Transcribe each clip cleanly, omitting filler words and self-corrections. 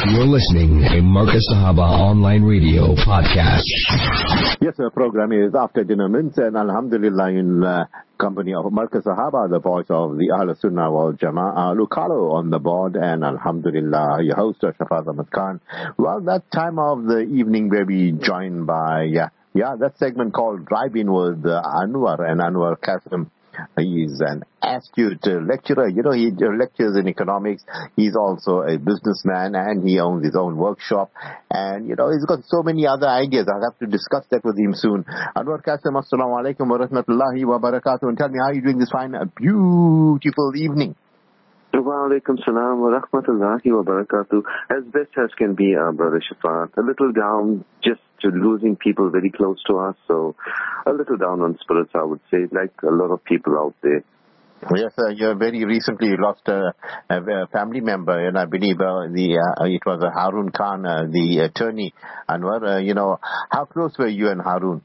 You're listening to Marcus Sahaba Online Radio Podcast. Yes, the program is After Dinner Mints, and Alhamdulillah in company of Marcus Sahaba, the voice of the Ahl Sunnah wal Jama'ah, Lucalo on the board, and Alhamdulillah, your host, Shafaz Ahmad Khan. Well, that time of the evening where we joined by, that segment called Drive-In with Anwar and Anwar Qasim. He's an astute lecturer. You know, he lectures in economics. He's also a businessman, and he owns his own workshop. And, you know, he's got so many other ideas. I'll have to discuss that with him soon. Anwar Qasim, assalamu alaikum wa rahmatullahi wa barakatuh. And tell me, how are you doing this fine, beautiful evening? Wa alaikum salam wa rahmatullahi wa barakatuh. As best as can be, Brother Shafat. A little down, just to losing people very close to us, so a little down on spirits, I would say, like a lot of people out there. Yes, you very recently lost a family member, and I believe it was Harun Khan, the attorney. Anwar, you know, how close were you and Harun?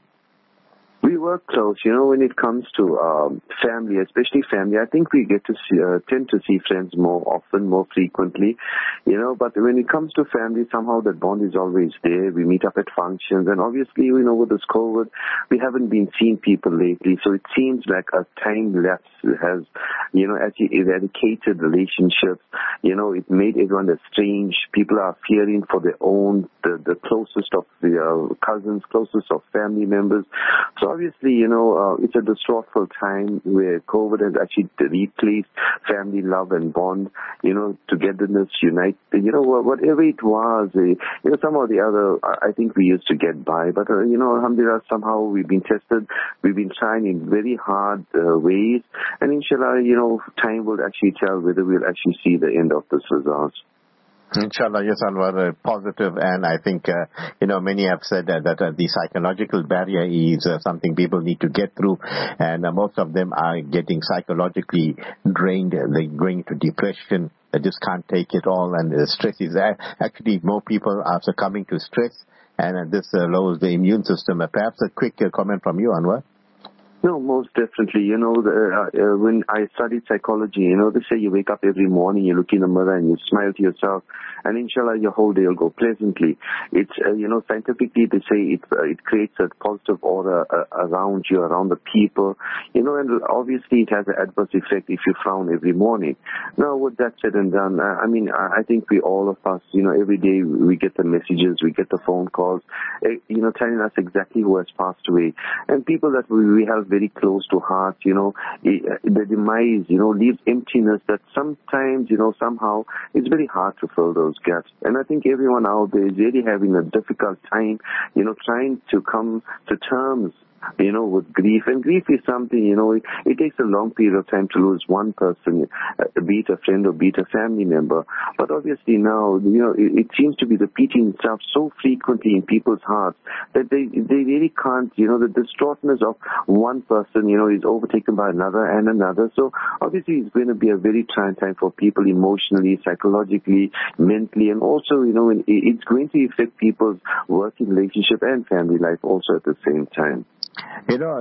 We work close, you know, when it comes to family, especially family. I think we get to tend to see friends more often, more frequently, you know, but when it comes to family, somehow that bond is always there. We meet up at functions, and obviously, you know, with this COVID, we haven't been seeing people lately, so it seems like a time lapse has, you know, actually eradicated relationships. You know, it made everyone estranged. People are fearing for their own, the closest of their cousins, closest of family members. So obviously, you know, it's a distressful time where COVID has actually replaced family love and bond, you know, togetherness, unite, you know, whatever it was, you know, some or the other, I think we used to get by. But, you know, alhamdulillah, somehow we've been tested. We've been trying in very hard ways. And inshallah, you know, time will actually tell whether we'll actually see the end of this result. Inshallah, yes, Anwar, positive, and I think, you know, many have said that the psychological barrier is something people need to get through, and most of them are getting psychologically drained. They're going to depression. They just can't take it all, and stress is actually more people are succumbing to stress, and this lowers the immune system. Perhaps a quick comment from you, Anwar. No, most definitely. You know, when I studied psychology, you know, they say you wake up every morning, you look in the mirror and you smile to yourself, and inshallah your whole day will go pleasantly. It's, you know, scientifically they say it creates a positive aura around you, around the people, you know, and obviously it has an adverse effect if you frown every morning. Now, with that said and done, I mean, I think we all of us, you know, every day we get the messages, we get the phone calls, you know, telling us exactly who has passed away. And people that we have very close to heart, you know, the demise, you know, leaves emptiness that sometimes, you know, somehow it's very hard to fill those gaps. And I think everyone out there is really having a difficult time, you know, trying to come to terms, you know, with grief. And grief is something, you know, it takes a long period of time to lose one person, be it a friend or be it a family member. But obviously now, you know, it seems to be repeating itself so frequently in people's hearts that they really can't, you know, the distraughtness of one person, you know, is overtaken by another and another. So obviously it's going to be a very trying time for people emotionally, psychologically, mentally, and also, you know, it's going to affect people's working relationship and family life also at the same time. You know,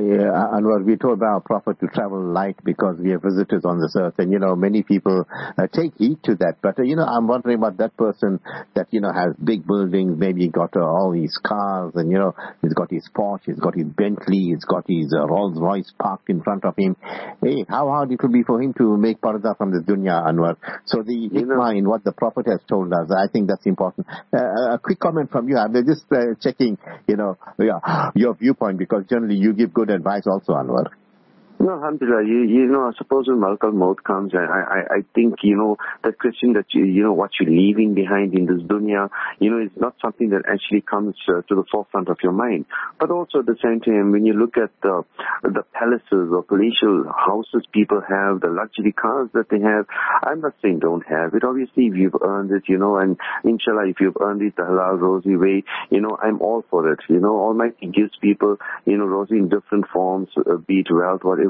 Anwar, we told our Prophet to travel light because we are visitors on this earth, and, you know, many people take heed to that. But, you know, I'm wondering about that person that, you know, has big buildings, maybe he got all these cars, and, you know, he's got his Porsche, he's got his Bentley, he's got his Rolls Royce parked in front of him. Hey, how hard it will be for him to make parda from this dunya, Anwar. So the hikmah in what the Prophet has told us, I think that's important. A quick comment from you. I'm just checking, you know, your viewpoint, because generally you give good advice also, Anwar. No, alhamdulillah, you know, I suppose when Malakal Maut comes, I think, you know, the question that you know, what you're leaving behind in this dunya, you know, is not something that actually comes to the forefront of your mind. But also at the same time, when you look at the palaces or palatial houses people have, the luxury cars that they have, I'm not saying don't have it. Obviously, if you've earned it, you know, and inshallah, if you've earned it the halal, rosy way, you know, I'm all for it. You know, Almighty gives people, you know, rosy in different forms, be it wealth, whatever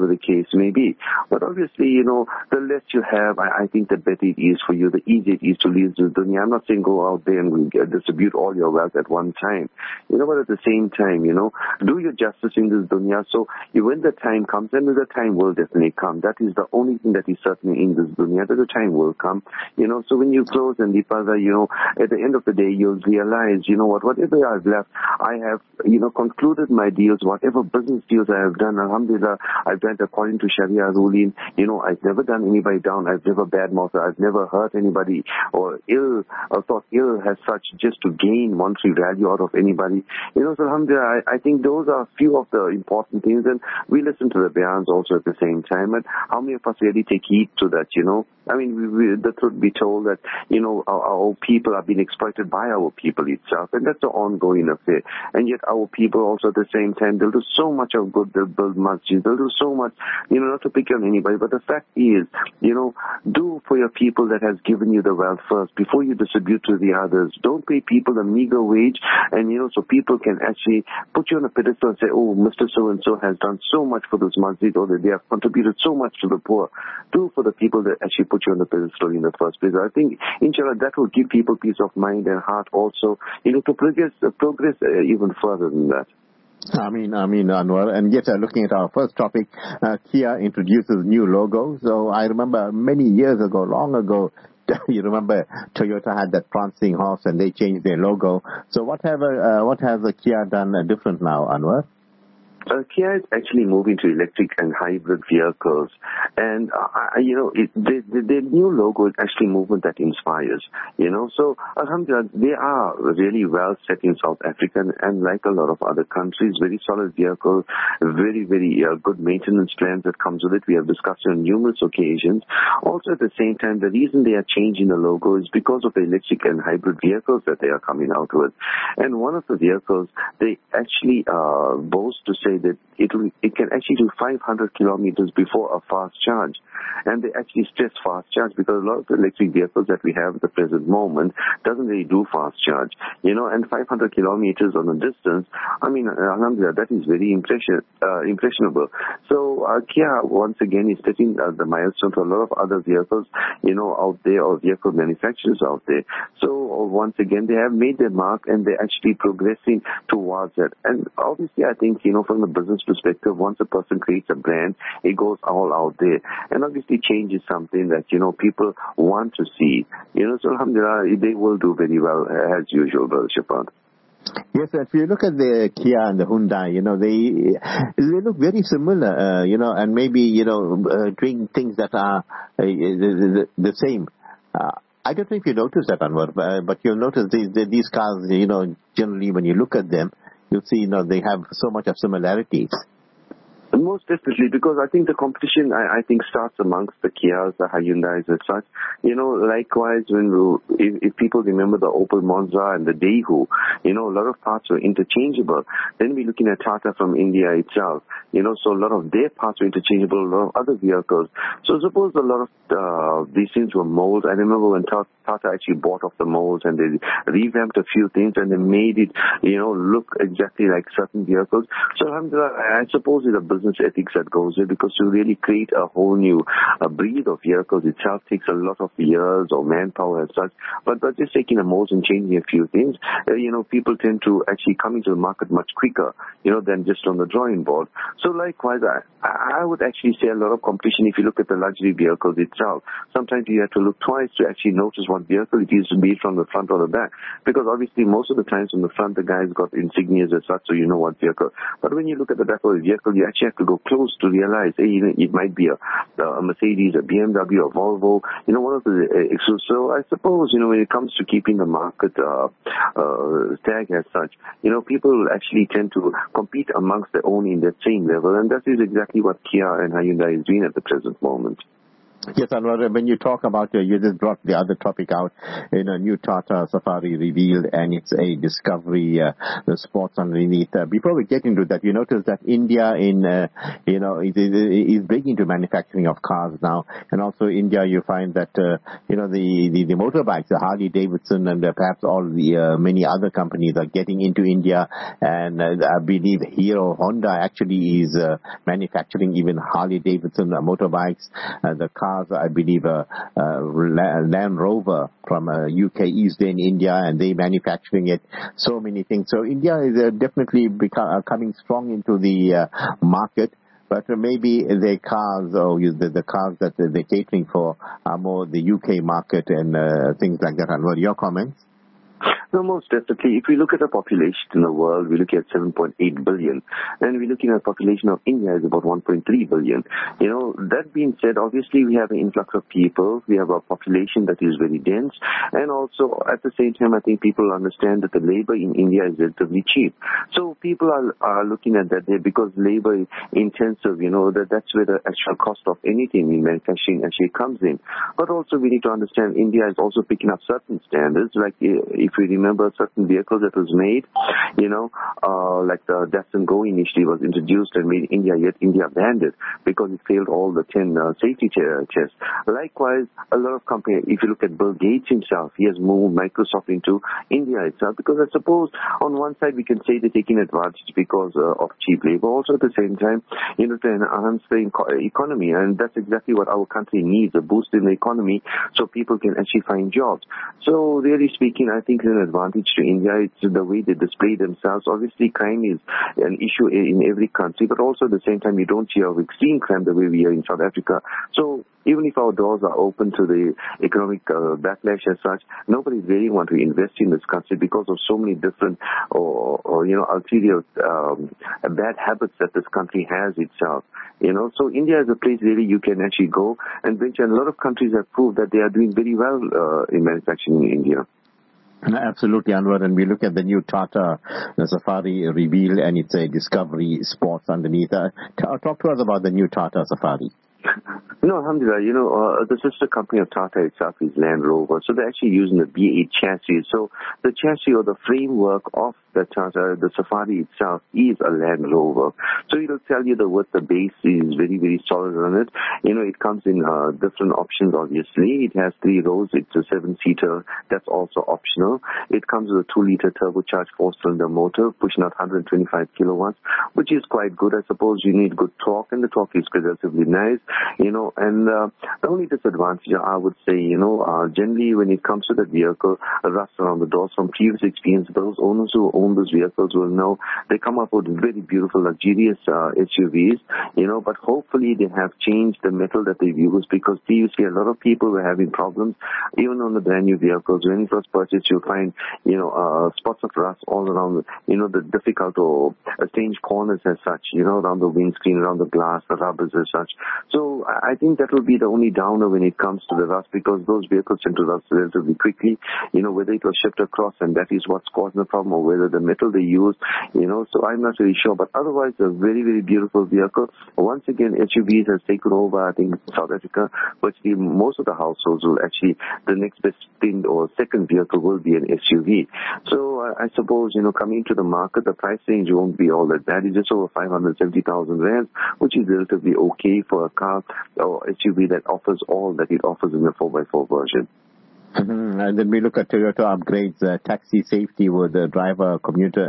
whatever the case may be. But obviously, the less you have, I think the better it is for you, the easier it is to leave the dunya. I'm not saying go out there and distribute all your wealth at one time. But at the same time, do your justice in this dunya. So when the time comes, and the time will definitely come. That is the only thing that is certain in this dunya, that the time will come. So when you close and deepada, at the end of the day, you'll realize, whatever I've left, I have, concluded my deals, whatever business deals I have done, alhamdulillah, I've done according to Sharia ruling. I've never done anybody down, I've never badmouthed, I've never hurt anybody or thought ill as such just to gain monetary value out of anybody. So alhamdulillah, I think those are a few of the important things, and we listen to the bayans also at the same time, and how many of us really take heed to that, the truth be told that, our people are being exploited by our people itself, and that's an ongoing affair. And yet our people also at the same time, they'll do so much of good, they'll build masjids, they'll do so much, not to pick on anybody, but the fact is, do for your people that has given you the wealth first before you distribute to the others. Don't pay people a meager wage, and so people can actually put you on a pedestal and say, oh, Mr. So-and-so has done so much for this masjid, or that they have contributed so much to the poor. Do for the people that actually put you on the pedestal in the first place. I think, inshallah, that will give people peace of mind and heart also, to progress even further than that. Ameen, Anwar. And yet, looking at our first topic, Kia introduces new logos. So I remember many years ago, long ago, you remember Toyota had that prancing horse and they changed their logo. So what has Kia done different now, Anwar? Kia is actually moving to electric and hybrid vehicles, and the new logo is actually movement that inspires. So alhamdulillah, they are really well set in South Africa, and like a lot of other countries, very solid vehicles, very very good maintenance plans that comes with it. We have discussed on numerous occasions. Also, at the same time, the reason they are changing the logo is because of the electric and hybrid vehicles that they are coming out with. And one of the vehicles, they actually boast to say that it can actually do 500 kilometers before a fast charge. And they actually stress fast charge because a lot of the electric vehicles that we have at the present moment doesn't really do fast charge. And 500 kilometers on a distance, alhamdulillah, that is very impressionable. So Kia, once again, is setting the milestone for a lot of other vehicles, out there, or vehicle manufacturers out there. So once again, they have made their mark, and they're actually progressing towards that. And obviously, I think, from the business perspective, once a person creates a brand, it goes all out there. And obviously, change is something that, people want to see. So alhamdulillah, they will do very well as usual, Brother Shafat. Yes, if you look at the Kia and the Hyundai, they look very similar, and maybe, doing things that are the same. I don't know if you noticed that, Anwar, but you'll notice these cars, generally when you look at them, you'll see, they have so much of similarities. Most definitely, because I think the competition, I think, starts amongst the Kias, the Hyundais and such. Likewise, if people remember the Opel Monza and the Daewoo, a lot of parts were interchangeable. Then we're looking at Tata from India itself, so a lot of their parts were interchangeable, a lot of other vehicles. So suppose a lot of these things were molds. I remember when Tata actually bought off the molds, and they revamped a few things, and they made it, look exactly like certain vehicles. So alhamdulillah, I suppose it's a business ethics that goes there, because to really create a whole new breed of vehicles itself takes a lot of years or manpower and such. But just taking a mold and changing a few things, people tend to actually come into the market much quicker, than just on the drawing board. So likewise, I would actually say a lot of competition. If you look at the luxury vehicles itself, sometimes you have to look twice to actually notice what vehicle it is, be it from the front or the back, because obviously most of the times from the front the guy's got insignias as such, so you know what vehicle. But when you look at the back of the vehicle, you actually have to go close to realize, it might be a Mercedes, a BMW, a Volvo, one of the so I suppose, when it comes to keeping the market tag as such, people actually tend to compete amongst their own in that same level, and that is exactly what Kia and Hyundai is doing at the present moment. Yes, Anwar, when you talk about, you just brought the other topic out, new Tata Safari revealed, and it's a discovery, the sports underneath. Before we get into that, you notice that India is big into manufacturing of cars now, and also India, you find that, the motorbikes, the Harley Davidson and perhaps all the many other companies are getting into India, and I believe Hero Honda actually is manufacturing even Harley Davidson motorbikes, the cars, I believe, Land Rover from UK is there in India, and they manufacturing it. So many things. So India is definitely coming strong into the market. But maybe the cars or the cars that they're catering for are more the UK market and things like that. And what are your comments? No, most definitely. If we look at the population in the world, we look at 7.8 billion. And we're looking at the population of India is about 1.3 billion. That being said, obviously we have an influx of people. We have a population that is very dense. And also, at the same time, I think people understand that the labor in India is relatively cheap. So people are looking at that there because labor is intensive, that's where the actual cost of anything in manufacturing actually comes in. But also we need to understand India is also picking up certain standards, like if we remember certain vehicles that was made, like the Datsun Go initially was introduced and made in India, yet India banned it because it failed all the 10 safety tests. Likewise, a lot of companies, if you look at Bill Gates himself, he has moved Microsoft into India itself because I suppose on one side we can say they're taking advantage because of cheap labor, also at the same time, to enhance the economy, and that's exactly what our country needs, a boost in the economy so people can actually find jobs. So really speaking, I think it's an advantage to India. It's the way they display themselves. Obviously, crime is an issue in every country, but also at the same time, you don't hear of extreme crime the way we are in South Africa. So even if our doors are open to the economic backlash as such, nobody really want to invest in this country because of so many different ulterior bad habits that this country has itself. So India is a place really you can actually go and venture. And a lot of countries have proved that they are doing very well in manufacturing in India. Absolutely, Anwar. And we look at the new Tata Safari reveal, and it's a discovery sports underneath. Talk to us about the new Tata Safari. No, alhamdulillah, the sister company of Tata itself is Land Rover. So they're actually using the B8 chassis. So the chassis or the framework of the Tata, the Safari itself is a Land Rover. So it'll tell you the base is very, very solid on it. It comes in different options, obviously. It has 3 rows. It's a 7-seater. That's also optional. It comes with a 2-liter turbocharged 4-cylinder motor, pushing out 125 kilowatts, which is quite good. I suppose you need good torque, and the torque is relatively nice. And the only disadvantage I would say, generally when it comes to the vehicle, rust around the doors from previous experience, those owners who own those vehicles will know they come up with very beautiful, luxurious SUVs, but hopefully they have changed the metal that they use because previously a lot of people were having problems, even on the brand new vehicles. When you first purchase, you'll find, spots of rust all around, the difficult or strange corners as such, around the windscreen, around the glass, the rubbers as such. So I think that will be the only downer when it comes to the rust because those vehicles tend to rust relatively quickly, whether it was shipped across and that is what's causing the problem or whether the metal they use, so I'm not really sure. But otherwise, a very, very beautiful vehicle. Once again, SUVs has taken over, I think, South Africa. Virtually most of the households will actually, the next best thing or second vehicle will be an SUV. So I suppose, coming into the market, the price range won't be all that bad. It's just over 570,000 rands, which is relatively okay for a car or SUV that offers all that it offers in the 4x4 version. Mm-hmm. And then we look at Toyota upgrades, taxi safety with the driver commuter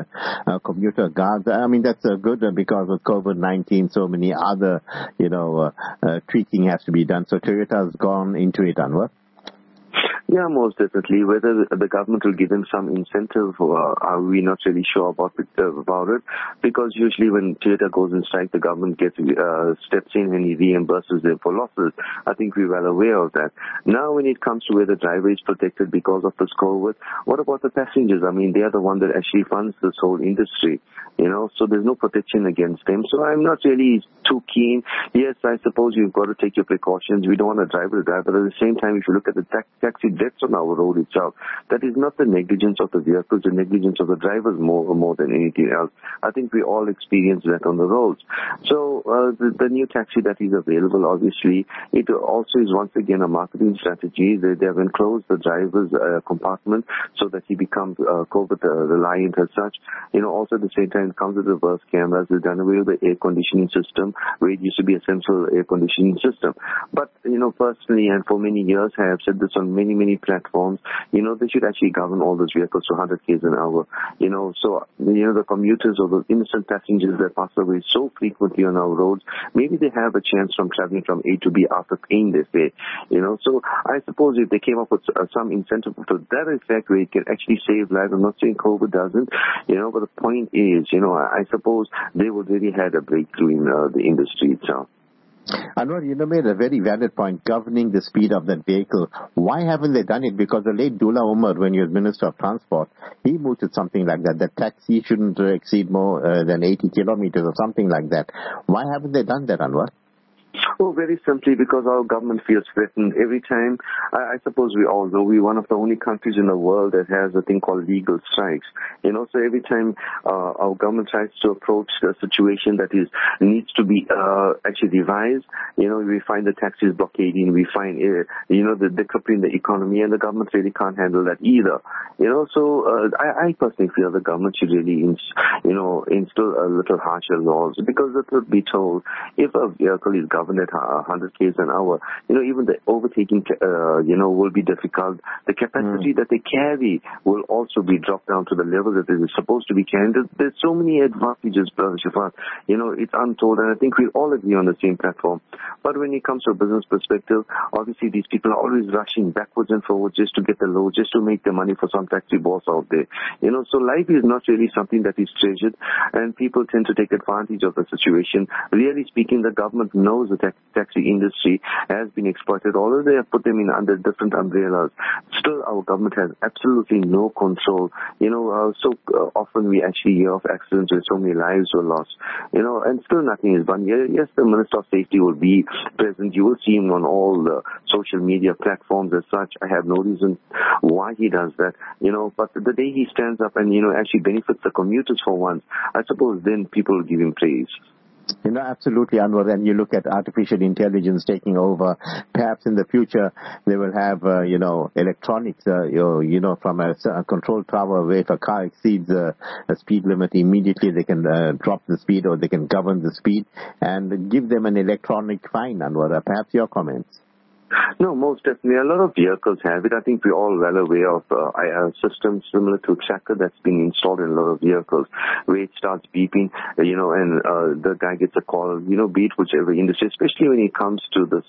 guards. I mean, that's good because of COVID-19, so many other, tweaking has to be done. So Toyota's gone into it, Anwar. Yeah, most definitely. Whether the government will give them some incentive, are we not really sure about it, because usually when Toyota goes in strike, the government steps in and he reimburses them for losses. I think we're well aware of that. Now, when it comes to where the driver is protected because of this COVID, what about the passengers? I mean, they are the one that actually funds this whole industry, so there's no protection against them. So I'm not really too keen. Yes, I suppose you've got to take your precautions. We don't want to drive the driver. But at the same time, if you look at the taxi deaths on our road itself, that is not the negligence of the vehicles, the negligence of the drivers more than anything else. I think we all experience that on the roads. So the new taxi that is available, obviously, it also is once again a marketing strategy. They have enclosed the driver's compartment so that he becomes COVID reliant as such. Also at the same time, it comes with reverse cameras. They've done away with the air conditioning system, where it used to be a central air conditioning system. But, personally, and for many years, I have said this on many platforms, they should actually govern all those vehicles to 100 km an hour. So, the commuters or the innocent passengers that pass away so frequently on our roads, maybe they have a chance from traveling from A to B after paying their fare. So I suppose if they came up with some incentive to that effect where it can actually save lives, I'm not saying COVID doesn't, but the point is, I suppose they would really had a breakthrough in the industry itself. Anwar, you made a very valid point, governing the speed of that vehicle. Why haven't they done it? Because the late Dullah Umar, when he was Minister of Transport, he mooted something like that. The taxi shouldn't exceed more than 80 kilometers or something like that. Why haven't they done that, Anwar? Oh, very simply because our government feels threatened every time. I suppose we all know we're one of the only countries in the world that has a thing called legal strikes. So every time our government tries to approach a situation that needs to be actually revised, we find the taxis blockading, we find the decoupling the economy, and the government really can't handle that either. So I personally feel the government should really instill a little harsher laws, because the truth be told, if a vehicle is governed at 100 km an hour, even the overtaking, will be difficult. The capacity that they carry will also be dropped down to the level that it is supposed to be carried. There's so many advantages, Brother Shafat. It's untold, and I think we all agree on the same platform. But when it comes to a business perspective, obviously these people are always rushing backwards and forwards just to get the load, just to make the money for some taxi boss out there. So life is not really something that is treasured, and people tend to take advantage of the situation. Really speaking, the government knows the taxi industry has been exploited, although they have put them in under different umbrellas. Still, our government has absolutely no control. So often we actually hear of accidents where so many lives were lost, and still nothing is done. Yes, the Minister of Safety will be present. You will see him on all the social media platforms as such. I have no reason why he does that, but the day he stands up and, actually benefits the commuters for once, I suppose then people will give him praise. Absolutely, Anwar. And you look at artificial intelligence taking over. Perhaps in the future they will have, electronics, from a control tower where if a car exceeds a speed limit, immediately they can drop the speed, or they can govern the speed and give them an electronic fine, Anwar. Perhaps your comments. No, most definitely. A lot of vehicles have it. I think we're all well aware of systems similar to a tracker that's been installed in a lot of vehicles, where it starts beeping, and the guy gets a call, be it whichever industry, especially when it comes to this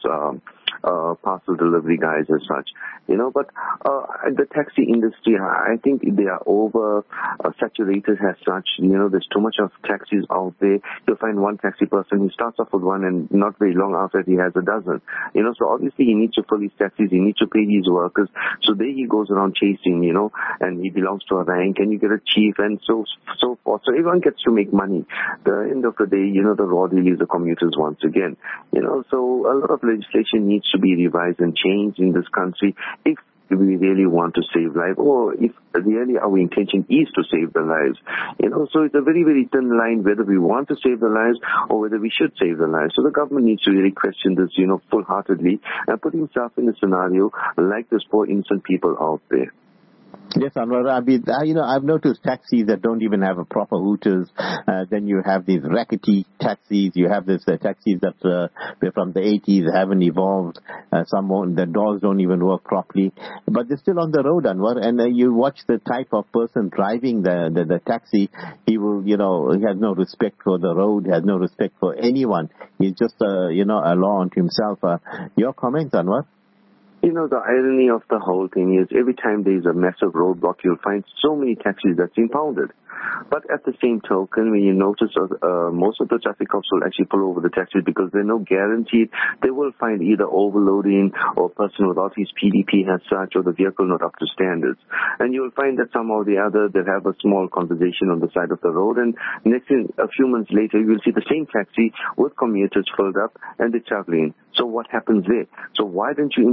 parcel delivery guys as such. But the taxi industry, I think they are over saturated as such. There's too much of taxis out there. You'll find one taxi person, he starts off with one, and not very long after he has a dozen. So obviously he needs to fill his taxis, he needs to pay his workers. So there he goes around chasing, and he belongs to a rank, and you get a chief, and so forth. So everyone gets to make money. The end of the day, the raw deal is the commuters once again. So a lot of legislation needs to be revised and changed in this country if we really want to save lives, or if really our intention is to save the lives. So it's a very, very thin line whether we want to save the lives or whether we should save the lives. So the government needs to really question this, full-heartedly, and put himself in a scenario like those poor innocent people out there. Yes, Anwar. I've noticed taxis that don't even have a proper hooters. Then you have these rackety taxis. You have these taxis that were from the 80s, haven't evolved. Some won't, the doors don't even work properly. But they're still on the road, Anwar. And you watch the type of person driving the taxi. He will, he has no respect for the road, has no respect for anyone. He's just, a law unto himself. Your comments, Anwar? The irony of the whole thing is every time there's a massive roadblock, you'll find so many taxis that's impounded. But at the same token, when you notice most of the traffic cops will actually pull over the taxis because they're no guaranteed. They will find either overloading or a person without his PDP as such, or the vehicle not up to standards. And you'll find that somehow or the other they'll have a small conversation on the side of the road, and next thing, a few months later, you'll see the same taxi with commuters filled up and they're traveling. So what happens there? So why don't you impound that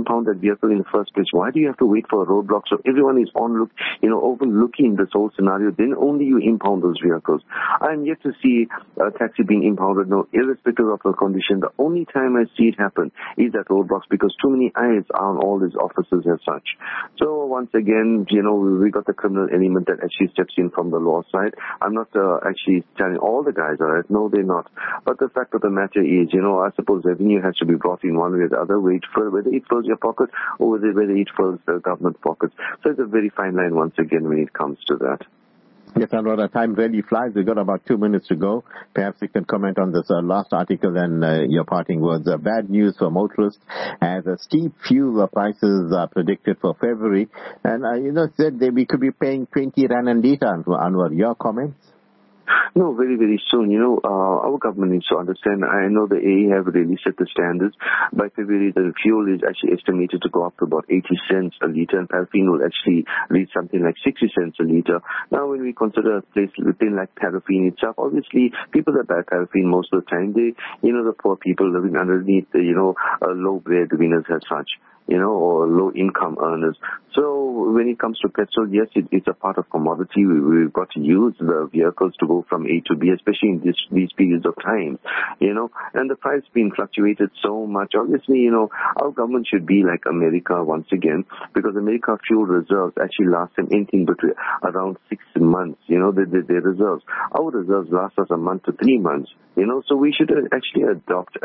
vehicle in the first place? Why do you have to wait for a roadblock? So everyone is overlooking this whole scenario. Then only you impound those vehicles. I'm yet to see a taxi being impounded. No, irrespective of the condition. The only time I see it happen is at roadblocks because too many eyes are on all these officers as such. So once again, we got the criminal element that actually steps in from the law side. I'm not actually telling all the guys are right. No, they're not. But the fact of the matter is, I suppose revenue has to be brought in one way or the other, whether it fills your pocket or whether it fills the government pockets. So it's a very fine line once again when it comes to that. Yes, Anwar, time really flies. We've got about 2 minutes to go. Perhaps you can comment on this last article and your parting words. Bad news for motorists as steep fuel prices are predicted for February. And, said that we could be paying 20 Rand a litre. Anwar, your comments? No, very, very soon. Our government needs to understand. I know the AA have really set the standards. By February, the fuel is actually estimated to go up to about 80 cents a litre, and paraffin will actually reach something like 60 cents a litre. Now, when we consider a place within like paraffin itself, obviously, people that buy paraffin most of the time, the poor people living underneath, low breadwinners as such. Or low-income earners. So when it comes to petrol, yes, it's a part of commodity. We've got to use the vehicles to go from A to B, especially in these periods of time, and the price being fluctuated so much. Obviously, our government should be like America once again, because America fuel reserves actually last them anything between around 6 months, their reserves. Our reserves last us a month to 3 months, so we should actually adopt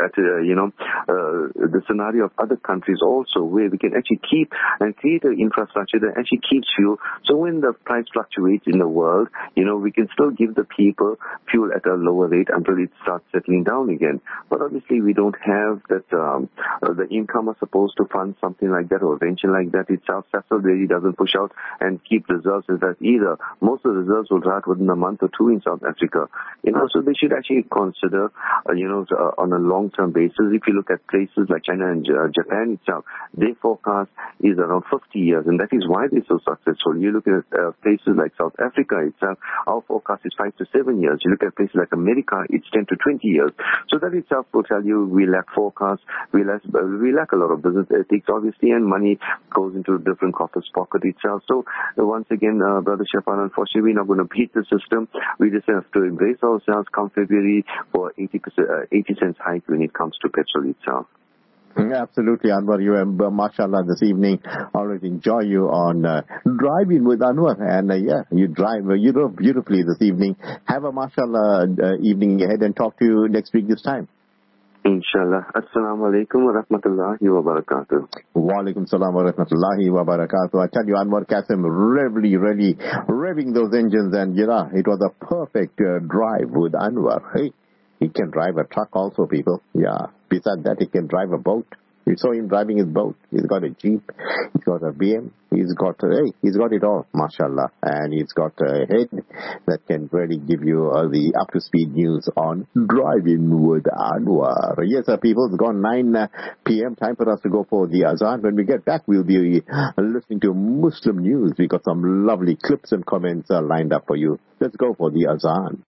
the scenario of other countries also, where we can actually keep and create an infrastructure that actually keeps fuel. So when the price fluctuates in the world, we can still give the people fuel at a lower rate until it starts settling down again. But obviously we don't have that, the income are supposed to fund something like that or a venture like that itself. Sasol really doesn't push out and keep reserves as that either. Most of the reserves will run within a month or two in South Africa. So they should actually consider, on a long-term basis. If you look at places like China and Japan itself, their forecast is around 50 years, and that is why they're so successful. You look at places like South Africa itself, our forecast is 5 to 7 years. You look at places like America, it's 10 to 20 years. So that itself will tell you we lack forecasts, we lack a lot of business ethics, obviously, and money goes into a different coffers pocket itself. So once again, Brother Shafan, unfortunately, we're not going to beat the system. We just have to embrace ourselves come February for 80 cents hike when it comes to petrol itself. Absolutely, Anwar. You have, mashallah, this evening. Always enjoy you on driving with Anwar. And you drove beautifully this evening. Have a mashallah evening ahead and talk to you next week this time. Inshallah. Assalamu alaikum wa rahmatullahi wa barakatuh. Wa alaikum salam wa rahmatullahi wa barakatuh. I tell you, Anwar Kasim really revving those engines, and it was a perfect drive with Anwar. Hey, he can drive a truck also, people. Yeah. Besides that, he can drive a boat. You saw him driving his boat. He's got a Jeep. He's got a BM. He's got it all, mashallah. And he's got a head that can really give you the up-to-speed news on driving with Anwar. Yes, people, it's gone 9 p.m. Time for us to go for the Azan. When we get back, we'll be listening to Muslim news. We got some lovely clips and comments lined up for you. Let's go for the Azan.